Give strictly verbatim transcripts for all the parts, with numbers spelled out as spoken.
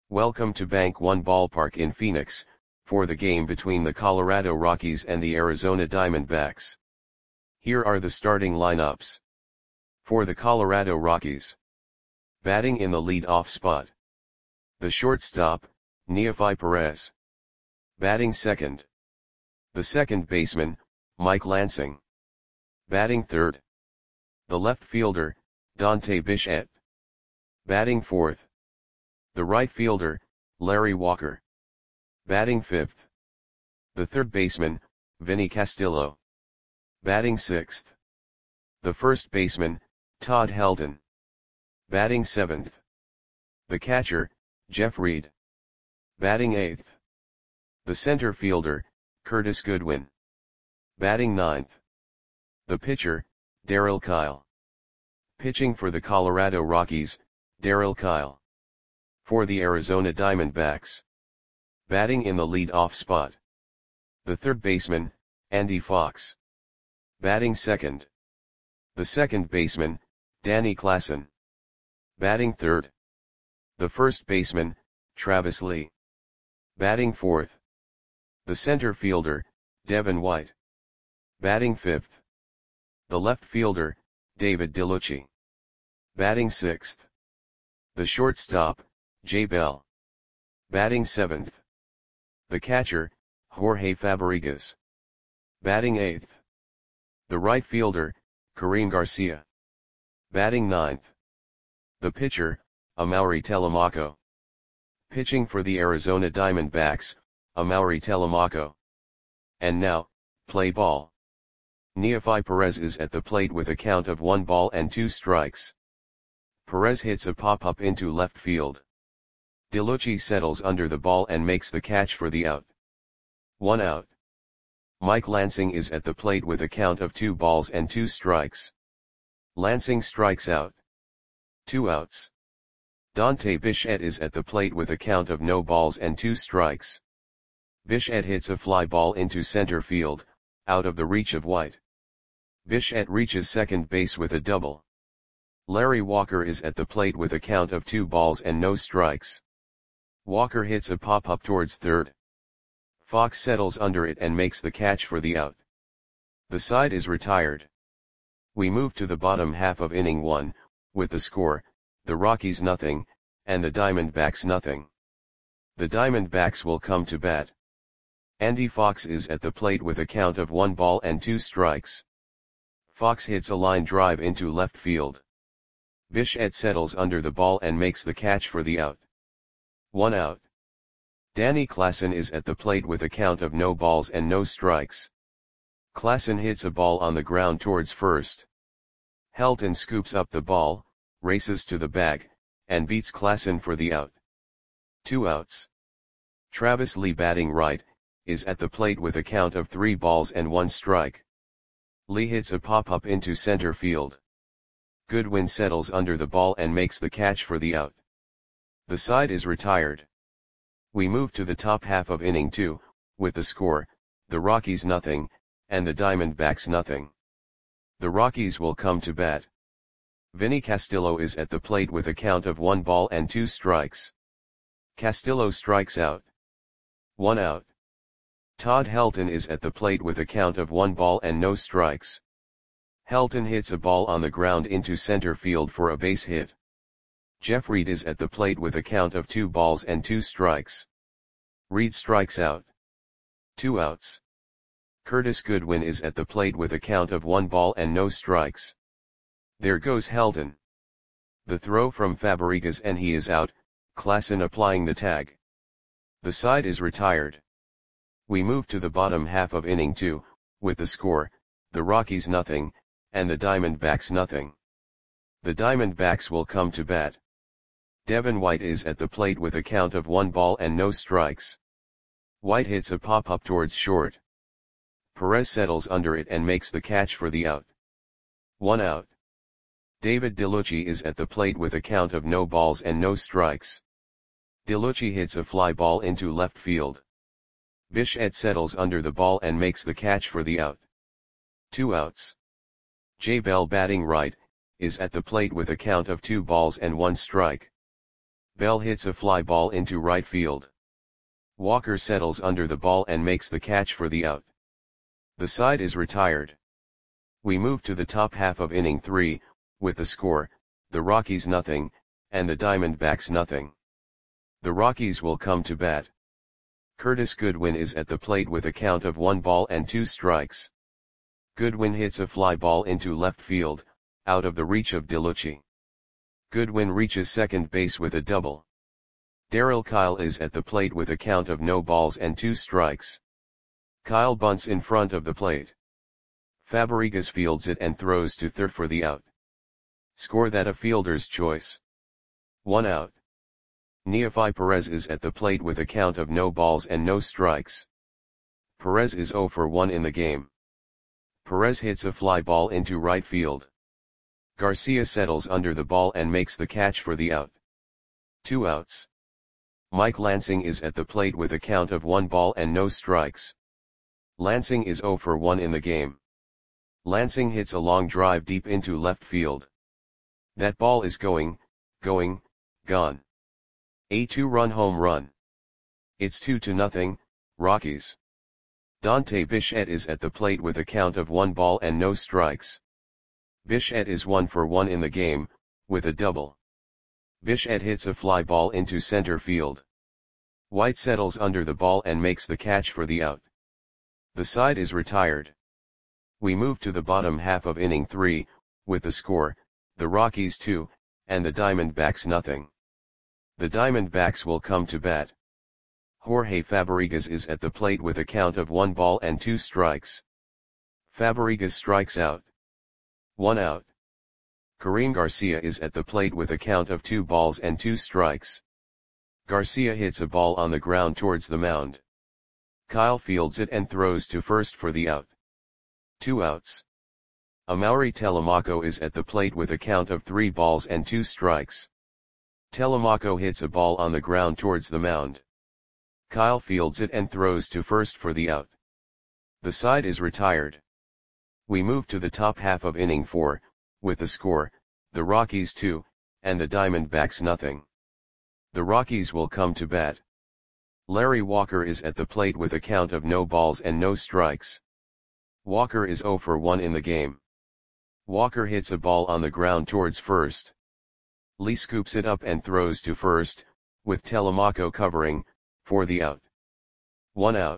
Welcome to Bank One Ballpark in Phoenix, for the game between the Colorado Rockies and the Arizona Diamondbacks. Here are the starting lineups. For the Colorado Rockies. Batting in the lead-off spot. The shortstop, Neofi Perez. Batting second. The second baseman, Mike Lansing. Batting third. The left fielder, Dante Bichette. Batting fourth. The right fielder, Larry Walker. Batting fifth. The third baseman, Vinny Castillo. Batting sixth. The first baseman, Todd Helton. Batting seventh. The catcher, Jeff Reed. Batting eighth. The center fielder, Curtis Goodwin. Batting ninth. The pitcher, Darryl Kile. Pitching for the Colorado Rockies, Darryl Kile. For the Arizona Diamondbacks. Batting in the lead-off spot. The third baseman, Andy Fox. Batting second. The second baseman, Danny Klassen. Batting third. The first baseman, Travis Lee. Batting fourth. The center fielder, Devin White. Batting fifth. The left fielder, David DeLucci. Batting sixth. The shortstop, Jay Bell. Batting seventh. The catcher, Jorge Fabrigas. Batting eighth. The right fielder, Kareem Garcia. Batting ninth. The pitcher, Amaury Telemaco. Pitching for the Arizona Diamondbacks, Amaury Telemaco. And now, play ball. Neofi Perez is at the plate with a count of one ball and two strikes. Perez hits a pop-up into left field. DeLucci settles under the ball and makes the catch for the out. One out. Mike Lansing is at the plate with a count of two balls and two strikes. Lansing strikes out. Two outs. Dante Bichette is at the plate with a count of no balls and two strikes. Bichette hits a fly ball into center field, out of the reach of White. Bichette reaches second base with a double. Larry Walker is at the plate with a count of two balls and no strikes. Walker hits a pop-up towards third. Fox settles under it and makes the catch for the out. The side is retired. We move to the bottom half of inning one, with the score, the Rockies nothing, and the Diamondbacks nothing. The Diamondbacks will come to bat. Andy Fox is at the plate with a count of one ball and two strikes. Fox hits a line drive into left field. Bichette settles under the ball and makes the catch for the out. One out. Danny Klassen is at the plate with a count of no balls and no strikes. Klassen hits a ball on the ground towards first. Helton scoops up the ball, races to the bag, and beats Klassen for the out. Two outs. Travis Lee, batting right, is at the plate with a count of three balls and one strike. Lee hits a pop-up into center field. Goodwin settles under the ball and makes the catch for the out. The side is retired. We move to the top half of inning two, with the score, the Rockies nothing, and the Diamondbacks nothing. The Rockies will come to bat. Vinny Castillo is at the plate with a count of one ball and two strikes. Castillo strikes out. One out. Todd Helton is at the plate with a count of one ball and no strikes. Helton hits a ball on the ground into center field for a base hit. Jeff Reed is at the plate with a count of two balls and two strikes. Reed strikes out. Two outs. Curtis Goodwin is at the plate with a count of one ball and no strikes. There goes Helton. The throw from Fabrigas and he is out, Klassen applying the tag. The side is retired. We move to the bottom half of inning two, with the score, the Rockies nothing, and the Diamondbacks nothing. The Diamondbacks will come to bat. Devin White is at the plate with a count of one ball and no strikes. White hits a pop-up towards short. Perez settles under it and makes the catch for the out. One out. David DeLucci is at the plate with a count of no balls and no strikes. DeLucci hits a fly ball into left field. Bichette settles under the ball and makes the catch for the out. Two outs. Jay Bell, batting right, is at the plate with a count of two balls and one strike. Bell hits a fly ball into right field. Walker settles under the ball and makes the catch for the out. The side is retired. We move to the top half of inning three, with the score, the Rockies nothing, and the Diamondbacks nothing. The Rockies will come to bat. Curtis Goodwin is at the plate with a count of one ball and two strikes. Goodwin hits a fly ball into left field, out of the reach of DeLucci. Goodwin reaches second base with a double. Darryl Kile is at the plate with a count of no balls and two strikes. Kyle bunts in front of the plate. Fabregas fields it and throws to third for the out. Score that a fielder's choice. One out. Neofi Perez is at the plate with a count of no balls and no strikes. Perez is zero for one in the game. Perez hits a fly ball into right field. Garcia settles under the ball and makes the catch for the out. Two outs. Mike Lansing is at the plate with a count of one ball and no strikes. Lansing is zero for one in the game. Lansing hits a long drive deep into left field. That ball is going, going, gone. A two-run home run. It's two to nothing, Rockies. Dante Bichette is at the plate with a count of one ball and no strikes. Bichette is one for one in the game, with a double. Bichette hits a fly ball into center field. White settles under the ball and makes the catch for the out. The side is retired. We move to the bottom half of inning three, with the score, the Rockies two, and the Diamondbacks nothing. The Diamondbacks will come to bat. Jorge Fabregas is at the plate with a count of one ball and two strikes. Fabregas strikes out. One out. Karim Garcia is at the plate with a count of two balls and two strikes. Garcia hits a ball on the ground towards the mound. Kyle fields it and throws to first for the out. Two outs. Amaury Telemaco is at the plate with a count of three balls and two strikes. Telemaco hits a ball on the ground towards the mound. Kyle fields it and throws to first for the out. The side is retired. We move to the top half of inning four, with the score, the Rockies two, and the Diamondbacks nothing. The Rockies will come to bat. Larry Walker is at the plate with a count of no balls and no strikes. Walker is zero for one in the game. Walker hits a ball on the ground towards first. Lee scoops it up and throws to first, with Telemaco covering, for the out. One out.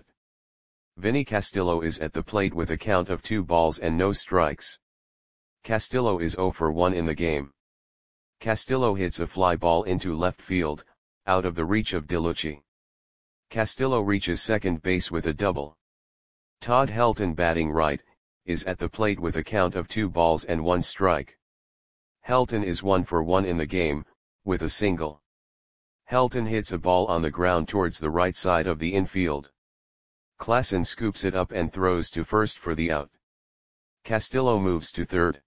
Vinny Castillo is at the plate with a count of two balls and no strikes. Castillo is zero for one in the game. Castillo hits a fly ball into left field, out of the reach of DeLucci. Castillo reaches second base with a double. Todd Helton, batting right, is at the plate with a count of two balls and one strike. Helton is one for one in the game, with a single. Helton hits a ball on the ground towards the right side of the infield. Klassen scoops it up and throws to first for the out. Castillo moves to third.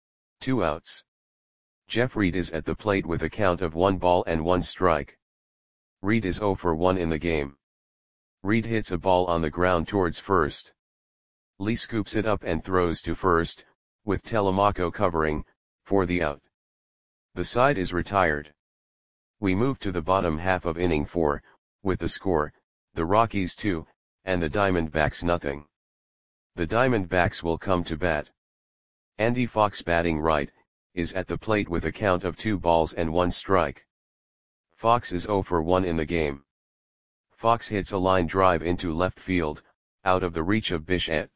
Two outs. Jeff Reed is at the plate with a count of one ball and one strike. Reed is zero for one in the game. Reed hits a ball on the ground towards first. Lee scoops it up and throws to first, with Telemaco covering, for the out. The side is retired. We move to the bottom half of inning four, with the score, the Rockies two, and the Diamondbacks nothing. The Diamondbacks will come to bat. Andy Fox, batting right, is at the plate with a count of two balls and one strike. Fox is zero for one in the game. Fox hits a line drive into left field, out of the reach of Bichette.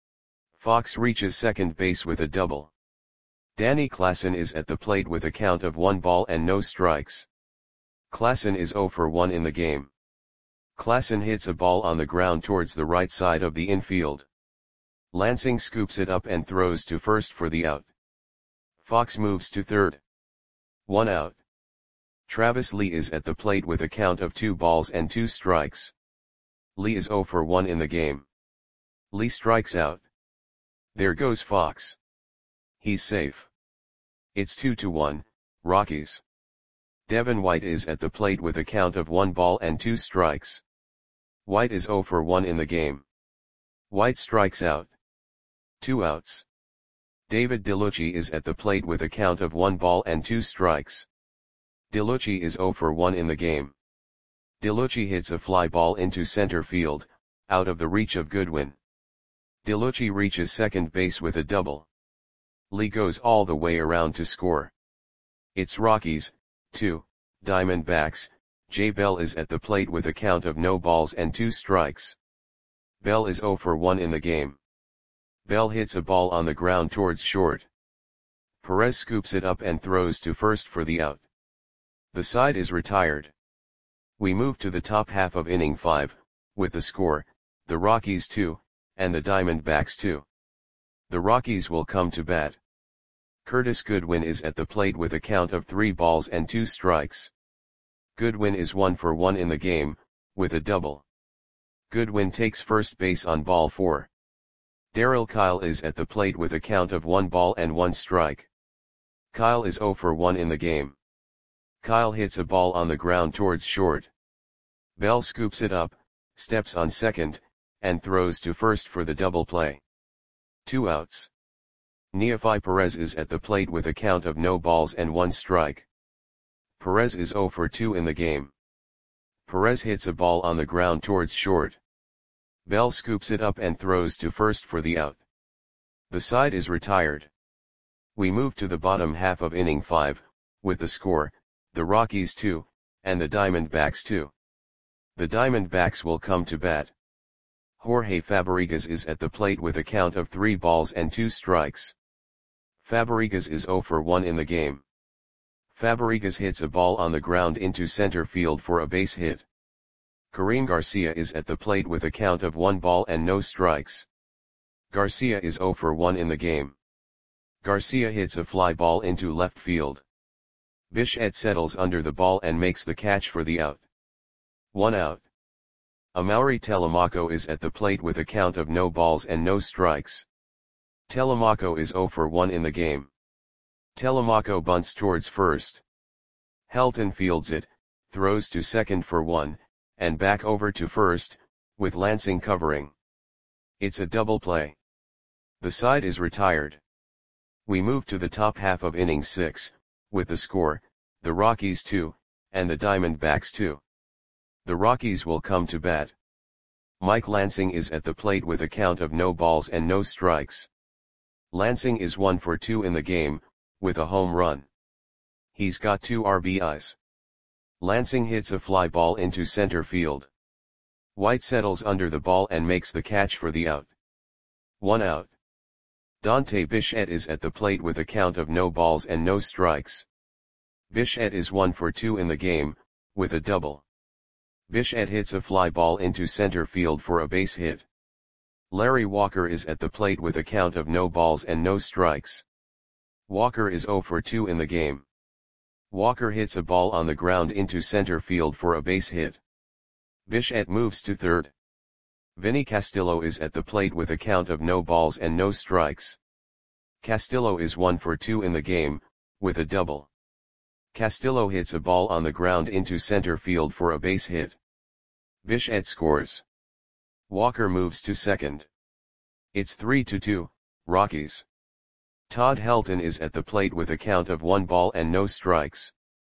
Fox reaches second base with a double. Danny Klassen is at the plate with a count of one ball and no strikes. Klassen is zero for one in the game. Klassen hits a ball on the ground towards the right side of the infield. Lansing scoops it up and throws to first for the out. Fox moves to third. One out. Travis Lee is at the plate with a count of two balls and two strikes. Lee is zero for one in the game. Lee strikes out. There goes Fox. He's safe. It's two to one, Rockies. Devin White is at the plate with a count of one ball and two strikes. White is zero for one in the game. White strikes out. Two outs. David DeLucci is at the plate with a count of one ball and two strikes. DeLucci is zero for one in the game. DeLucci hits a fly ball into center field, out of the reach of Goodwin. DeLucci reaches second base with a double. Lee goes all the way around to score. It's Rockies, two, Diamondbacks. Jay Bell is at the plate with a count of no balls and two strikes. Bell is zero for one in the game. Bell hits a ball on the ground towards short. Perez scoops it up and throws to first for the out. The side is retired. We move to the top half of inning five, with the score, the Rockies two, and the Diamondbacks two. The Rockies will come to bat. Curtis Goodwin is at the plate with a count of three balls and two strikes. Goodwin is one for one in the game, with a double. Goodwin takes first base on ball four. Darryl Kile is at the plate with a count of one ball and one strike. Kile is zero for one in the game. Kile hits a ball on the ground towards short. Bell scoops it up, steps on second, and throws to first for the double play. Two outs. Neefi Perez is at the plate with a count of no balls and one strike. Perez is zero for two in the game. Perez hits a ball on the ground towards short. Bell scoops it up and throws to first for the out. The side is retired. We move to the bottom half of inning five, with the score, the Rockies two, and the Diamondbacks two. The Diamondbacks will come to bat. Jorge Fabregas is at the plate with a count of three balls and two strikes. Fabregas is zero for one in the game. Fabregas hits a ball on the ground into center field for a base hit. Karim Garcia is at the plate with a count of one ball and no strikes. Garcia is zero for one in the game. Garcia hits a fly ball into left field. Bichette settles under the ball and makes the catch for the out. One out. Amaury Telemaco is at the plate with a count of no balls and no strikes. Telemaco is zero for one in the game. Telemaco bunts towards first. Helton fields it, throws to second for one, and back over to first, with Lansing covering. It's a double play. The side is retired. We move to the top half of inning six, with the score, the Rockies two, and the Diamondbacks two. The Rockies will come to bat. Mike Lansing is at the plate with a count of no balls and no strikes. Lansing is one for two in the game, with a home run. He's got two R B Is. Lansing hits a fly ball into center field. White settles under the ball and makes the catch for the out. One out. Dante Bichette is at the plate with a count of no balls and no strikes. Bichette is one for two in the game, with a double. Bichette hits a fly ball into center field for a base hit. Larry Walker is at the plate with a count of no balls and no strikes. Walker is zero for two in the game. Walker hits a ball on the ground into center field for a base hit. Bichette moves to third. Vinny Castillo is at the plate with a count of no balls and no strikes. Castillo is one for two in the game, with a double. Castillo hits a ball on the ground into center field for a base hit. Bichette scores. Walker moves to second. It's three to two, Rockies. Todd Helton is at the plate with a count of one ball and no strikes.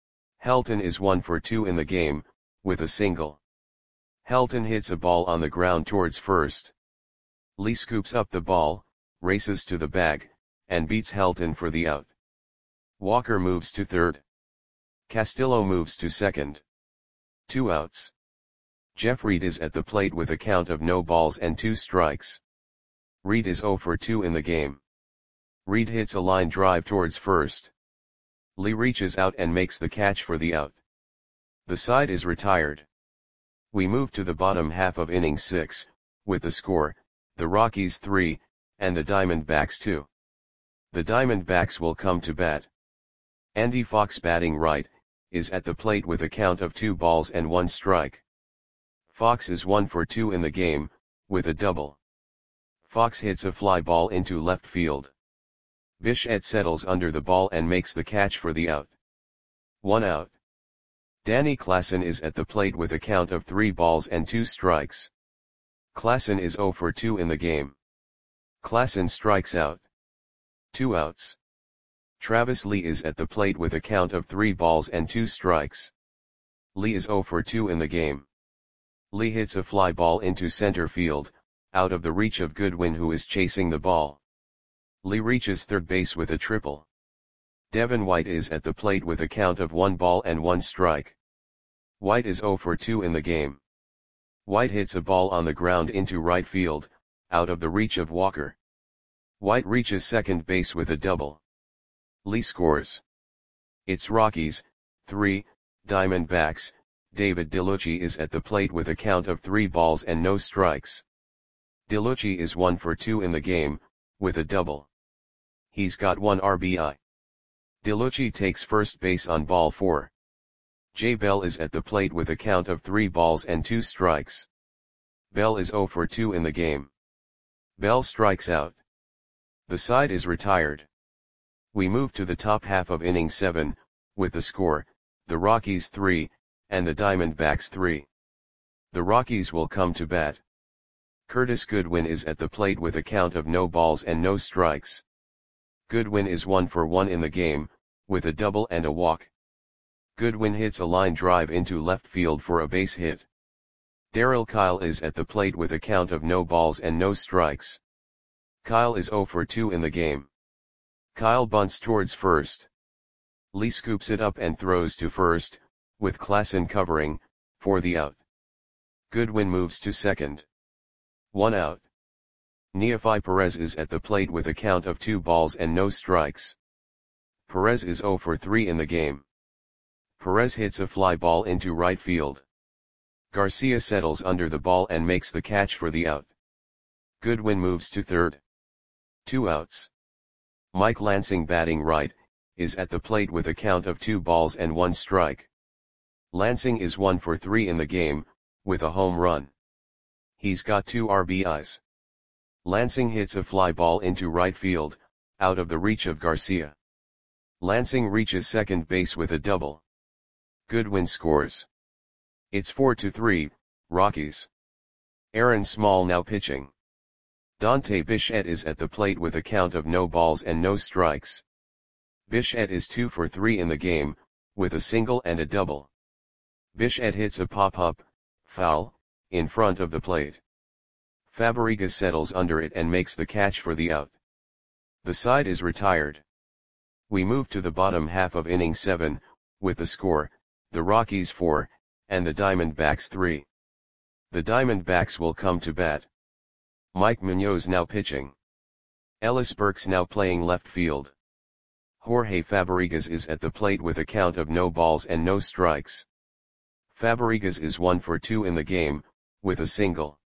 Helton is one for two in the game, with a single. Helton hits a ball on the ground towards first. Lee scoops up the ball, races to the bag, and beats Helton for the out. Walker moves to third. Castillo moves to second. Two outs. Jeff Reed is at the plate with a count of no balls and two strikes. Reed is zero for two in the game. Reed hits a line drive towards first. Lee reaches out and makes the catch for the out. The side is retired. We move to the bottom half of inning six, with the score, the Rockies three, and the Diamondbacks two. The Diamondbacks will come to bat. Andy Fox, batting right, is at the plate with a count of two balls and one strike. Fox is one for two in the game, with a double. Fox hits a fly ball into left field. Bichette settles under the ball and makes the catch for the out. One out. Danny Klassen is at the plate with a count of three balls and two strikes. Klassen is zero for two in the game. Klassen strikes out. Two outs. Travis Lee is at the plate with a count of three balls and two strikes. Lee is zero for two in the game. Lee hits a fly ball into center field, out of the reach of Goodwin, who is chasing the ball. Lee reaches third base with a triple. Devin White is at the plate with a count of one ball and one strike. White is zero for two in the game. White hits a ball on the ground into right field, out of the reach of Walker. White reaches second base with a double. Lee scores. It's Rockies, three, Diamondbacks. David DeLucci is at the plate with a count of three balls and no strikes. DeLucci is one for two in the game, with a double. He's got one R B I. DeLucci takes first base on ball four. Jay Bell is at the plate with a count of three balls and two strikes. Bell is zero for two in the game. Bell strikes out. The side is retired. We move to the top half of inning seven, with the score, the Rockies three, and the Diamondbacks three. The Rockies will come to bat. Curtis Goodwin is at the plate with a count of no balls and no strikes. Goodwin is one for one in the game, with a double and a walk. Goodwin hits a line drive into left field for a base hit. Darryl Kyle is at the plate with a count of no balls and no strikes. Kyle is zero for two in the game. Kyle bunts towards first. Lee scoops it up and throws to first, with Klassen covering, for the out. Goodwin moves to second. One out. Neefi Perez is at the plate with a count of two balls and no strikes. Perez is zero for three in the game. Perez hits a fly ball into right field. Garcia settles under the ball and makes the catch for the out. Goodwin moves to third. Two outs. Mike Lansing, batting right, is at the plate with a count of two balls and one strike. Lansing is one for three in the game, with a home run. He's got two R B Is. Lansing hits a fly ball into right field, out of the reach of Garcia. Lansing reaches second base with a double. Goodwin scores. It's four to three, Rockies. Aaron Small now pitching. Dante Bichette is at the plate with a count of no balls and no strikes. Bichette is two for three in the game, with a single and a double. Bichette hits a pop-up, foul, in front of the plate. Fabregas settles under it and makes the catch for the out. The side is retired. We move to the bottom half of inning seven, with the score, the Rockies four, and the Diamondbacks three. The Diamondbacks will come to bat. Mike Munoz now pitching. Ellis Burks now playing left field. Jorge Fabregas is at the plate with a count of no balls and no strikes. Fabregas is one for two in the game, with a single.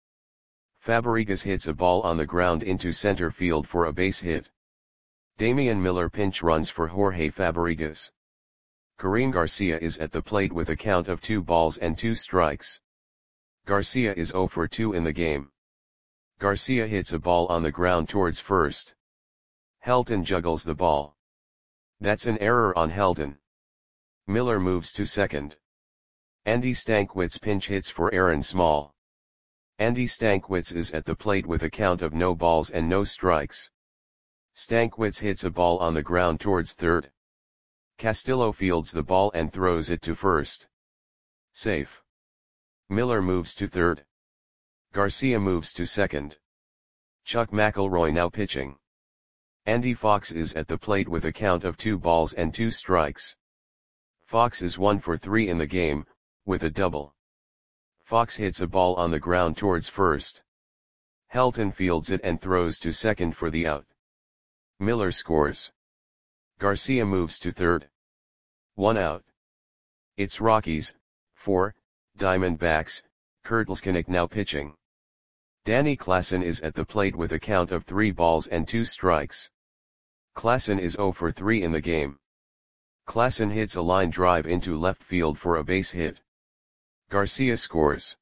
Fabregas hits a ball on the ground into center field for a base hit. Damian Miller pinch runs for Jorge Fabregas. Karim Garcia is at the plate with a count of two balls and two strikes. Garcia is zero for two in the game. Garcia hits a ball on the ground towards first. Helton juggles the ball. That's an error on Helton. Miller moves to second. Andy Stankiewicz pinch hits for Aaron Small. Andy Stankiewicz is at the plate with a count of no balls and no strikes. Stankiewicz hits a ball on the ground towards third. Castillo fields the ball and throws it to first. Safe. Miller moves to third. Garcia moves to second. Chuck McElroy now pitching. Andy Fox is at the plate with a count of two balls and two strikes. Fox is one for three in the game, with a double. Fox hits a ball on the ground towards first. Helton fields it and throws to second for the out. Miller scores. Garcia moves to third. One out. It's Rockies, four, Diamondbacks. Kurt Leskinick now pitching. Danny Klassen is at the plate with a count of three balls and two strikes. Klassen is zero for three in the game. Klassen hits a line drive into left field for a base hit. Garcia scores.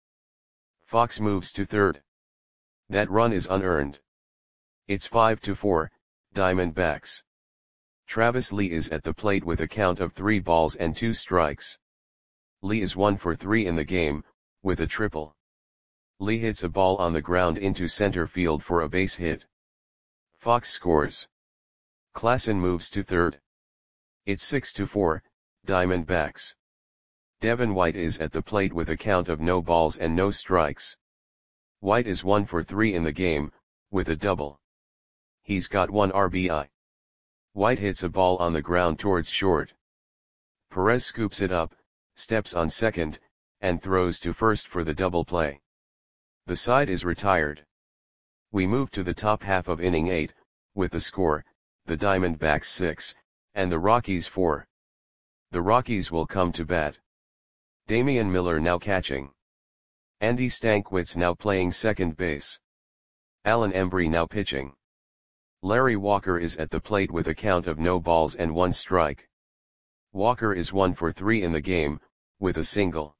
Fox moves to third. That run is unearned. It's five to four, Diamondbacks. Travis Lee is at the plate with a count of three balls and two strikes. Lee is one for three in the game, with a triple. Lee hits a ball on the ground into center field for a base hit. Fox scores. Klassen moves to third. It's six to four, Diamondbacks. Devin White is at the plate with a count of no balls and no strikes. White is one for three in the game, with a double. He's got one R B I. White hits a ball on the ground towards short. Perez scoops it up, steps on second, and throws to first for the double play. The side is retired. We move to the top half of inning eight, with the score, the Diamondbacks six, and the Rockies four. The Rockies will come to bat. Damian Miller now catching. Andy Stankwitz now playing second base. Alan Embry now pitching. Larry Walker is at the plate with a count of no balls and one strike. Walker is one for three in the game, with a single.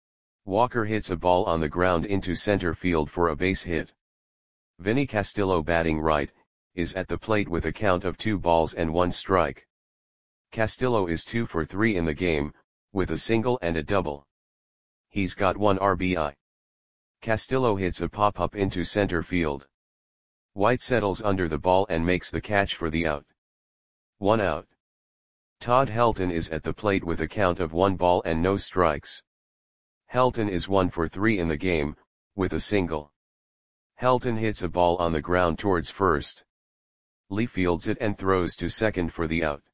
Walker hits a ball on the ground into center field for a base hit. Vinny Castillo, batting right, is at the plate with a count of two balls and one strike. Castillo is two for three in the game, with a single and a double. He's got one R B I. Castillo hits a pop-up into center field. White settles under the ball and makes the catch for the out. One out. Todd Helton is at the plate with a count of one ball and no strikes. Helton is one for three in the game, with a single. Helton hits a ball on the ground towards first. Lee fields it and throws to second for the out.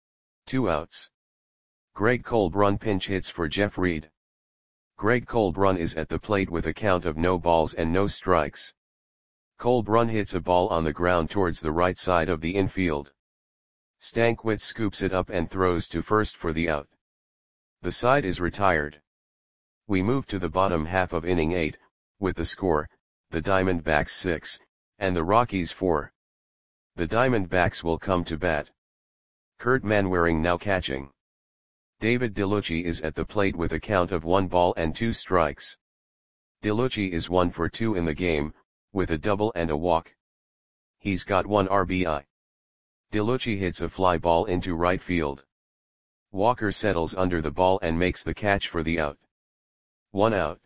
Two outs. Greg Colbrun pinch hits for Jeff Reed. Greg Colbrun is at the plate with a count of no balls and no strikes. Colbrun hits a ball on the ground towards the right side of the infield. Stankwitz scoops it up and throws to first for the out. The side is retired. We move to the bottom half of inning eight, with the score, the Diamondbacks six, and the Rockies four. The Diamondbacks will come to bat. Kurt Manwaring now catching. David DeLucci is at the plate with a count of one ball and two strikes. DeLucci is one for two in the game, with a double and a walk. He's got one R B I. DeLucci hits a fly ball into right field. Walker settles under the ball and makes the catch for the out. One out.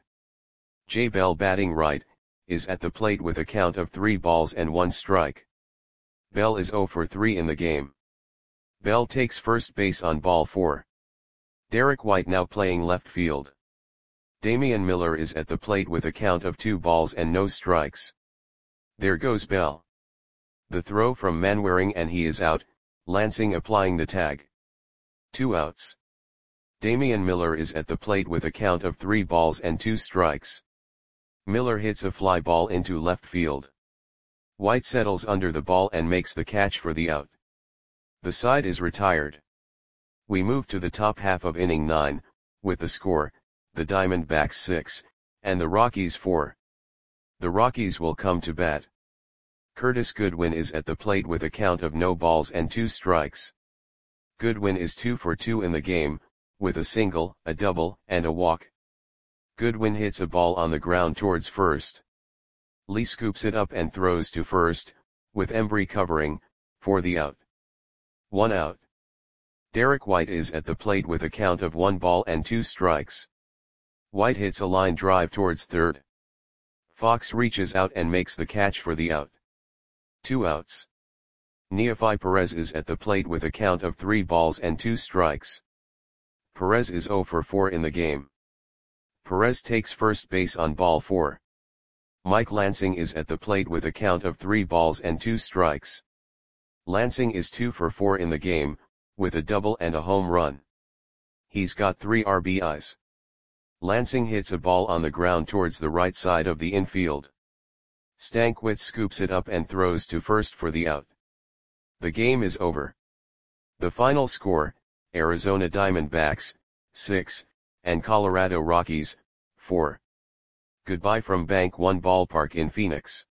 Jay Bell, batting right, is at the plate with a count of three balls and one strike. Bell is zero for three in the game. Bell takes first base on ball four. Derek White now playing left field. Damian Miller is at the plate with a count of two balls and no strikes. There goes Bell. The throw from Manwaring and he is out, Lansing applying the tag. Two outs. Damian Miller is at the plate with a count of three balls and two strikes. Miller hits a fly ball into left field. White settles under the ball and makes the catch for the out. The side is retired. We move to the top half of inning nine, with the score, the Diamondbacks six, and the Rockies four. The Rockies will come to bat. Curtis Goodwin is at the plate with a count of no balls and two strikes. Goodwin is two for two in the game, with a single, a double, and a walk. Goodwin hits a ball on the ground towards first. Lee scoops it up and throws to first, with Embry covering, for the out. One out. Derek White is at the plate with a count of one ball and two strikes. White hits a line drive towards third. Fox reaches out and makes the catch for the out. Two outs. Neefi Perez is at the plate with a count of three balls and two strikes. Perez is zero for four in the game. Perez takes first base on ball four. Mike Lansing is at the plate with a count of three balls and two strikes. Lansing is two for four in the game, with a double and a home run. He's got three R B Is. Lansing hits a ball on the ground towards the right side of the infield. Stankwitz scoops it up and throws to first for the out. The game is over. The final score, Arizona Diamondbacks, six, and Colorado Rockies, four. Goodbye from Bank One Ballpark in Phoenix.